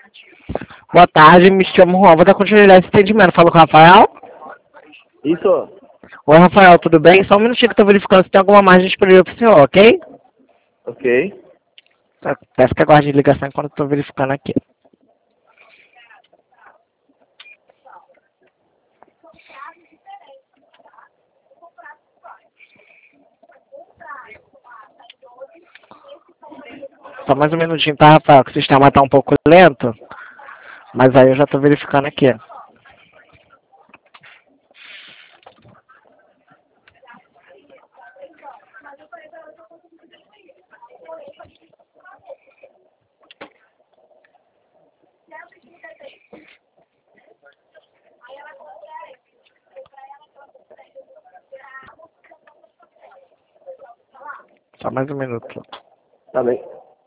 Boa tarde, me chamo Juan. Vou dar continuidade a esse atendimento. Falo com o Rafael? Isso. Oi, Rafael, tudo bem? Só um minutinho que eu tô verificando se tem alguma margem disponível pro senhor, ok? Ok. Peço que aguarde a ligação enquanto eu tô verificando aqui. Só mais um minutinho, tá, Rafael? Que o sistema tá um pouco lento. Mas aí eu já tô verificando aqui. Só mais um minuto. Tá bem.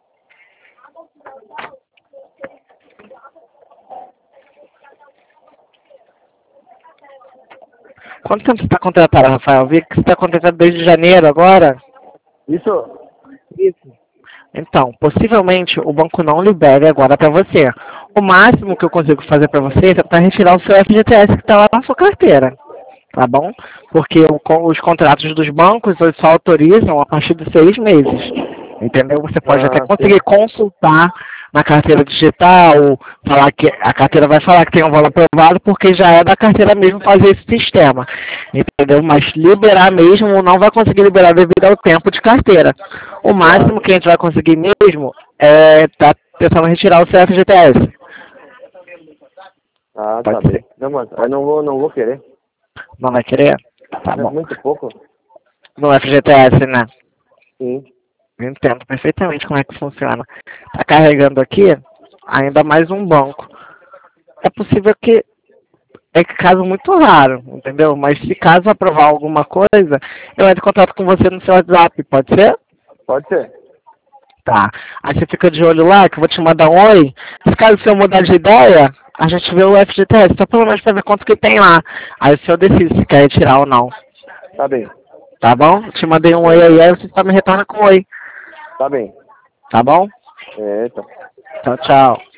Quanto tempo você está contratado, Rafael? Vi que você está contratado desde janeiro agora. Isso. Então, possivelmente o banco não libere agora para você. O máximo que eu consigo fazer para você é tentar retirar o seu FGTS que está lá na sua carteira. Tá bom? Porque os contratos dos bancos eles só autorizam a partir de 6 meses. Entendeu? Você pode até conseguir consultar na carteira digital, falar que a carteira vai falar que tem um valor aprovado, porque já é da carteira mesmo fazer esse sistema. Entendeu? Mas liberar mesmo não vai conseguir liberar devido ao tempo de carteira. O máximo que a gente vai conseguir mesmo é tá tentando retirar o seu FGTS. Ah, Pode tá ser. bem. Não, mas eu não vou querer. Não vai querer? Tá É bom. muito pouco. No FGTS, né? Sim. Eu entendo perfeitamente como é que funciona. Está carregando aqui ainda mais um banco. É possível que é caso muito raro, entendeu? Mas se caso aprovar alguma coisa, eu entro em contato com você no seu WhatsApp, pode ser? Pode ser. Tá. Aí você fica de olho lá, que eu vou te mandar um oi. Se caso o senhor mudar de ideia, a gente vê o FGTS, só pelo menos para ver quanto que tem lá. Aí o senhor decide se quer retirar ou não. Tá bem. Tá bom? Eu te mandei um oi aí você só me retorna com oi. Tá bem. Tá bom? É, então. Tchau, tchau.